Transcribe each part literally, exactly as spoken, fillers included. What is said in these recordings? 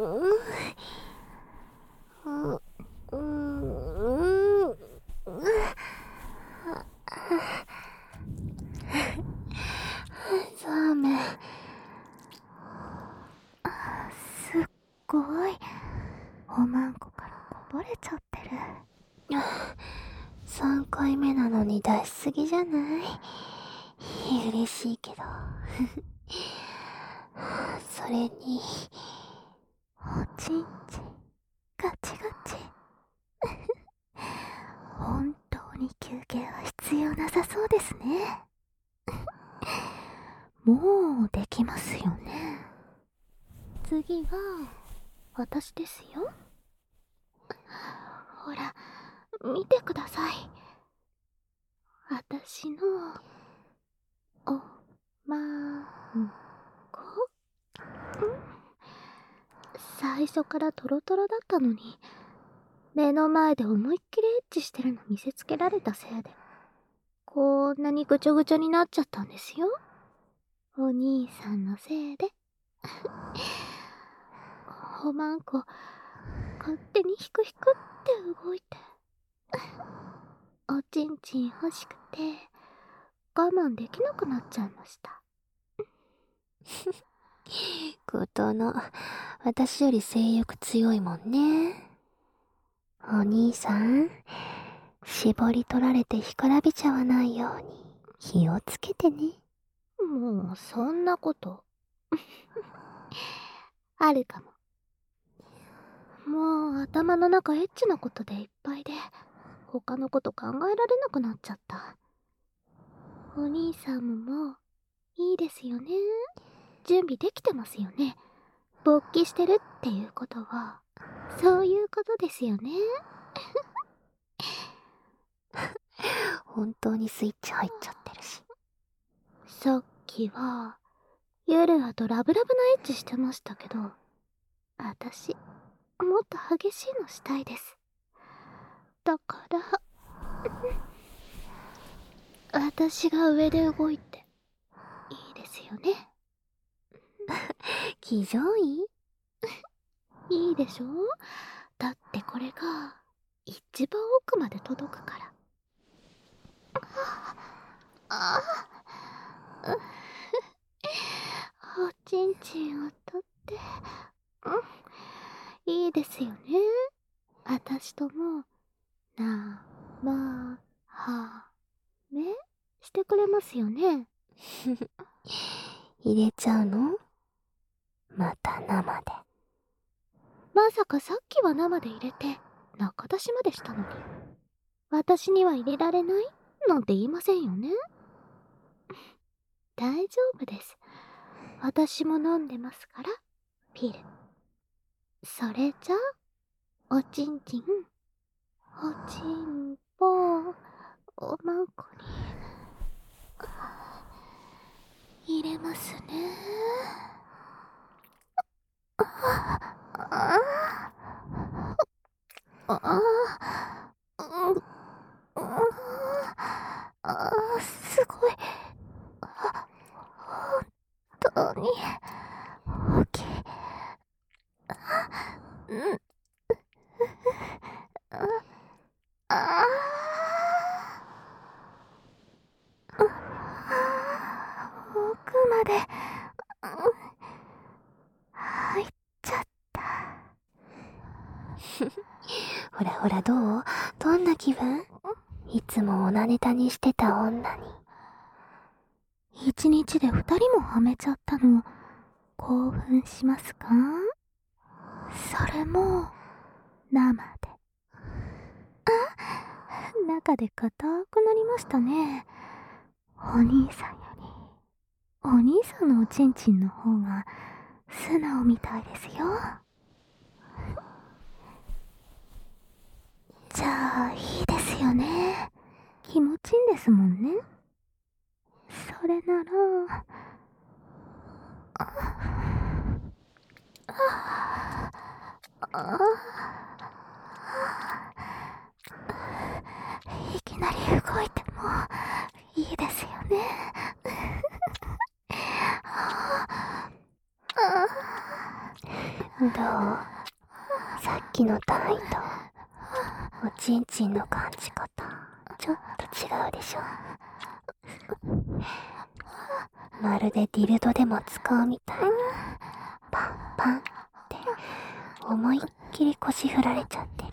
ザメ、すっごいおまんこからこぼれちゃってる。さんかいめなのに出しすぎじゃない？嬉しいけどそれにおちんちんガチガチ本当に休憩は必要なさそうですね。もうできますよね。次は私ですよ。ほら見てください。私のおまんこ。最初からトロトロだったのに、目の前で思いっきりエッチしてるの見せつけられたせいでこんなにぐちょぐちょになっちゃったんですよ。お兄さんのせいでおまんこ勝手にヒクヒクって動いておちんちん欲しくて我慢できなくなっちゃいましたことの私より性欲強いもんね。お兄さん、絞り取られて干からびちゃわないように気をつけてね。もうそんなことあるかも。もう頭の中エッチなことでいっぱいで他のこと考えられなくなっちゃった。お兄さんももういいですよね。準備できてますよね。勃起してるっていうことはそういうことですよね。本当にスイッチ入っちゃってるし。さっきはユルアとラブラブなエッチしてましたけど、私もっと激しいのしたいです。だから私が上で動いていいですよね。騎乗位いいでしょ。だってこれが一番奥まで届くから。ああおちんちんを取って、うん、いいですよね。私ともなまはめしてくれますよね。入れちゃうの？また生で。まさかさっきは生で入れて中出しまでしたのに、私には入れられないなんて言いませんよね。大丈夫です。私も飲んでますから、ピル。それじゃあ、おちんちん、おちんぽ、おまんこに入れますね。ああああああ、すごい。あ、本当に大きい。うん。ああ。奥まで、入っちゃった。ほらほら、どう？どんな気分？いつもオナネタにしてた女に一日で二人もはめちゃったの興奮しますか？それも生で。あ、中で硬くなりましたね。お兄さんよりお兄さんのおちんちんの方が素直みたいですよ。じゃあいいですよね。気持ちいいんですもんね。それなら、あああいきなり動いてもいいですよね。 どう？さっきの単位とおちんちんの感じ方ちょっと違うでしょ。まるでディルドでも使うみたいにパンパンって思いっきり腰振られちゃってる。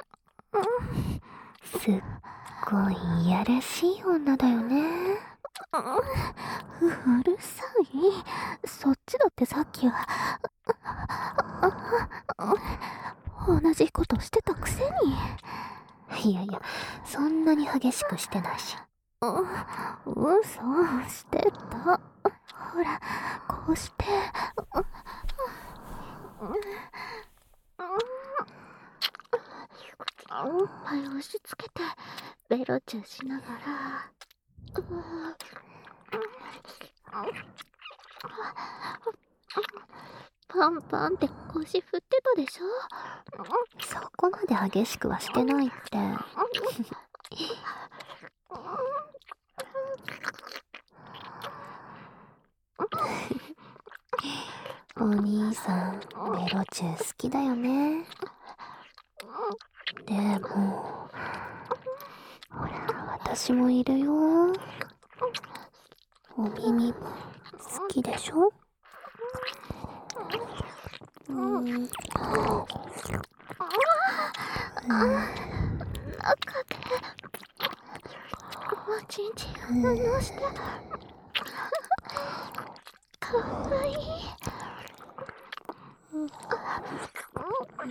すっごいいやらしい女だよね。 うるさい。そっちだってさっきは同じことしてたくせに。 いやいや、そんなに激しくしてないし。 う、嘘してた。ほら、こうして。おっぱい押し付けて、ベロチューしながら。パンパンって腰振ってたでしょ。 そこまで激しくはしてないって。お兄さん、ベロチュー好きだよね。でも、ほら、私もいるよ。お耳も好きでしょ？うん。うん。 中でおちんちんを離してかわいい。 うん。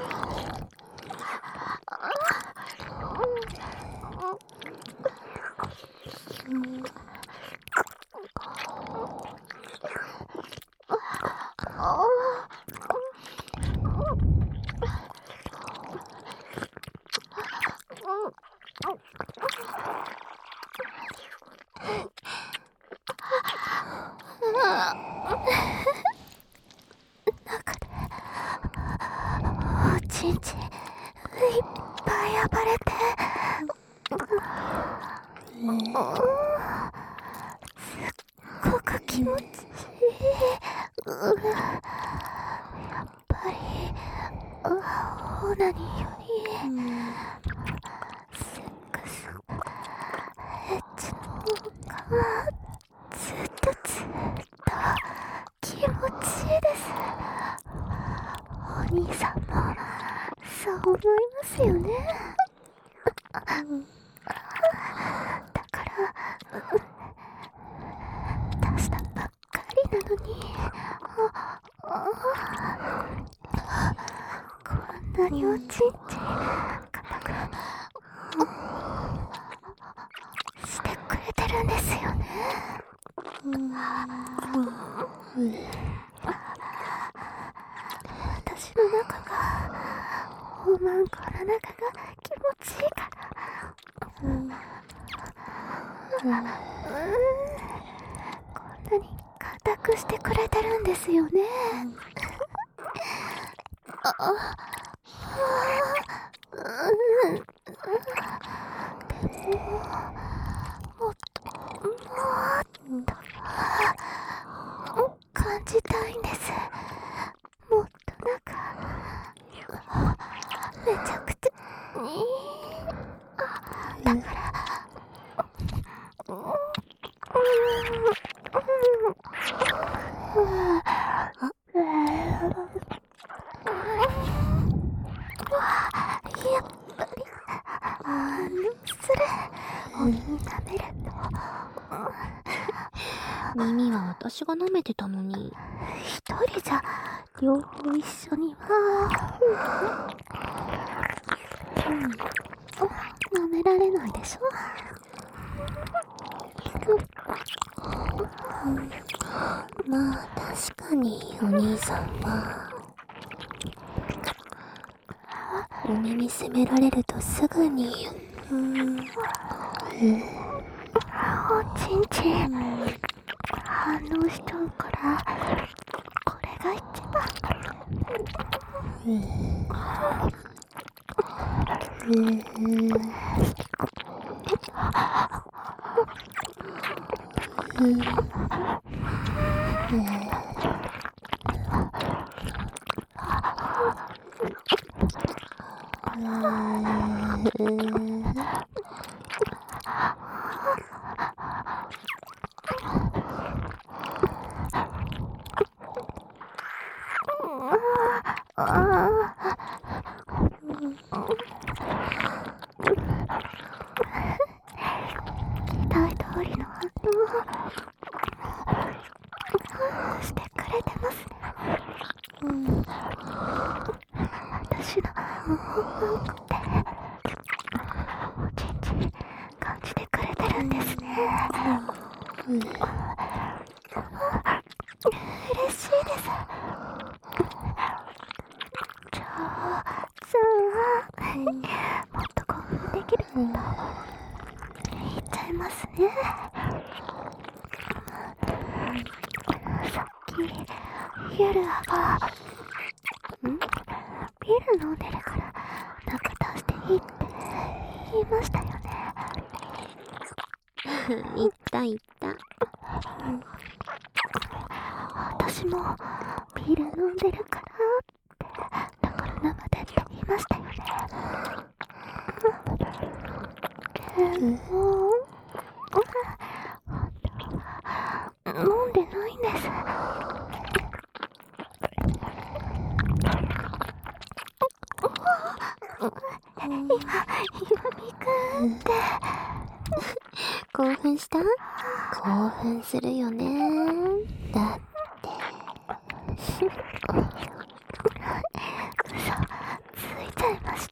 中でおちんちんいっぱい暴れて、うん、すっごく気持ちいい。うん、やっぱりオナニーより、うん、セックスエッチの方がずっとずっと気持ちいいです。お兄さんもそう思いますよね。うん、だから、出したばっかりなのに、こんなにおちんちん固くしてくれてるんですよね。うん、私の中がおまんこの中が気持ちいいから、うん、うん、こんなに固くしてくれてるんですよね。うん、ああ、うん、でももっともっと感じたいんです。もっとなんかめちゃくちゃいい。だからやっぱり反応する。お耳舐めると。 耳は私が舐めてたのに。 一人じゃ両方一緒には、うん、舐められないでしょ。 うん、まあ確かにお兄さんはお耳責められるとすぐに、うん、うん、おちんちん、うん、反応しちゃうから、これが一番。うん、うん、うん、 してくれてますね。 うん。 私のうんこっておちんちん感じてくれてるんですね。 うん。 嬉しいです。じゃあさあ、もっと興奮できること言っちゃいますね。さっきユルアがんビール飲んでるからなんか出していいって言いましたよね。 言った言った。 私もビール飲んでるからってだから生でって言いましたよね。でも飲んでないんです。今、今みくんって興奮した？興奮するよね。だって。 嘘ついちゃいました。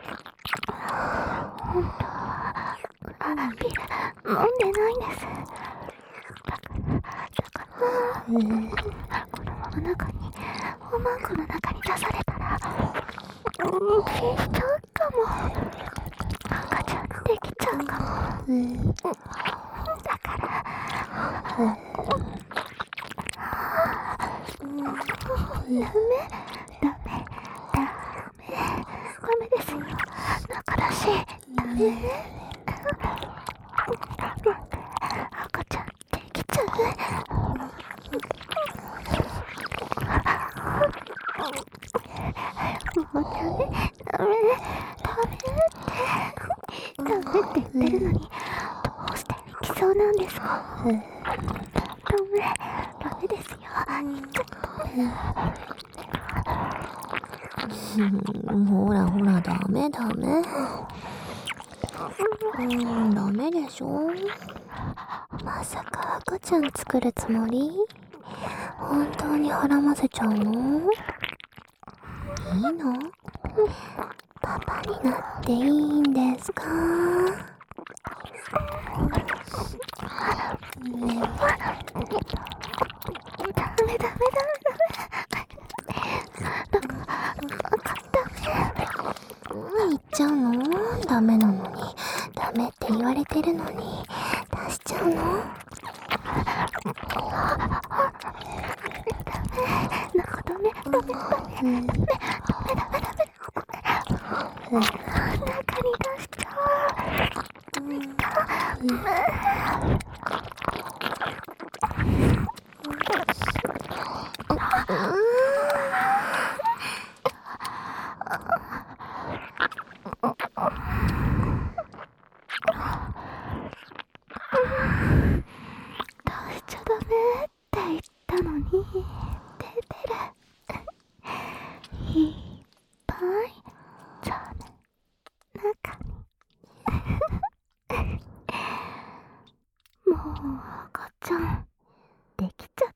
本当はあビール飲んでないんです。だからだから、うん、子供の中におまんこの中に出されたら妊娠しちゃうかも。赤ちゃんできちゃうかも。 うん、 だから、うん、ダメダメダメダメですよ。仲だしダメ赤ちゃんできちゃう。もうダメダメダメってダメって言ってるのにどうしていきそうなんですか？ダメダメですよ。 ほらほら、ダメダメ。うん、ダメでしょ。まさか赤ちゃん作るつもり？本当にはらませちゃうの？いいの？パパになっていいんですか？ね、 ダメダメダメダメなんか、なんかダメ言っちゃうの？ダメなのに、ダメって言われてるのに、出しちゃうの？ なんかダメダメダメダメダメダメダメ中に出しちゃう。出しちゃダメって言ったのに出てる。いっぱいじゃあね中にもう赤ちゃんできちゃっ